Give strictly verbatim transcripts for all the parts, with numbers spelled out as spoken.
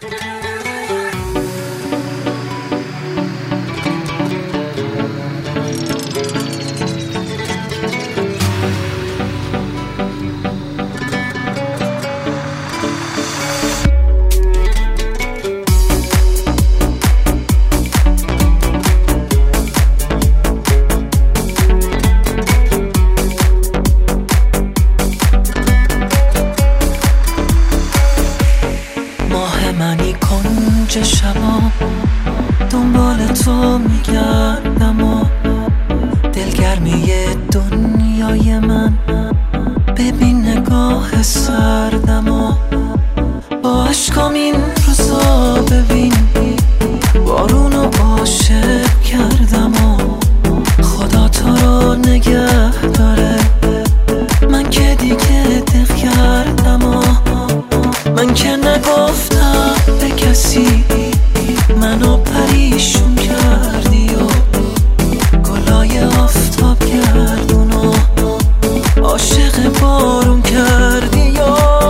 منی کنج شبا دنبال تو میگردم و دلگرمی دنیای من ببین نگاه سردم و با عشقام این روزا ببین بارونو عاشق کردم و خدا تو رو نگه داره من که دیگه دق کردم و من که نگفتم به کسی منو پریشون کردی و گلای آفتاب گردون و عاشق بارون کردی و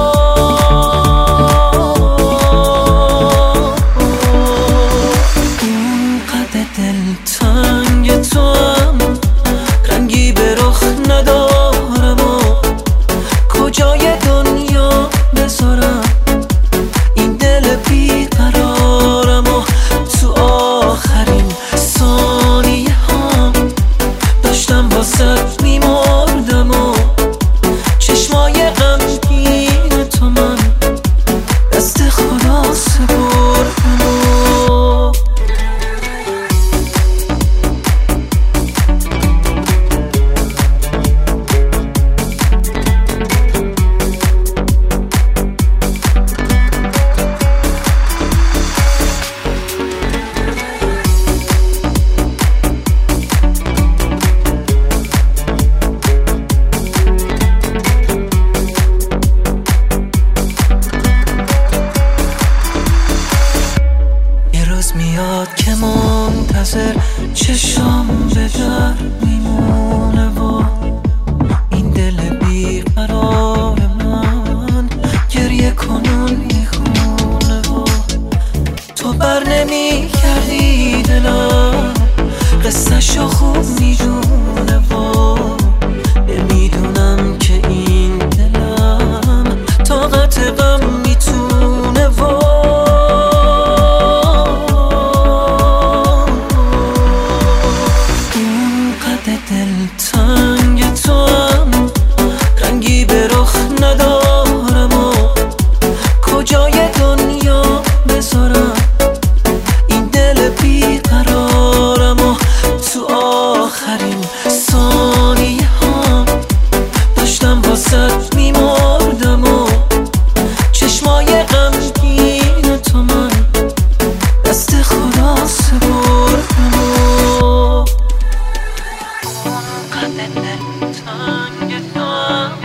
اون قد دلتنگ تو هم رنگی به رخ ندارم و کجای دنیا بذارم بیقرارم و تو آخرین ثانیه ها داشتم واسه میمردم و چشمای غمگین تو من دست خدا سپردم و میاد که منتظر چشام به در میمونه و این دل بیقرار من گریه کنون میخونه و تو بر نمی کردی دلم قصه شو خوب میدونه و نمیدونم که این دلم طاقت غم میتونه و دلتنگ تو هم رنگی به رخ ندارم و کجای دنیا بذارم این دل بیقرارم و تو آخرین ثانیه ها داشتم واسه میمردم و چشمای غمگین تو من دست خدا سپردم و قد دلتنگ تو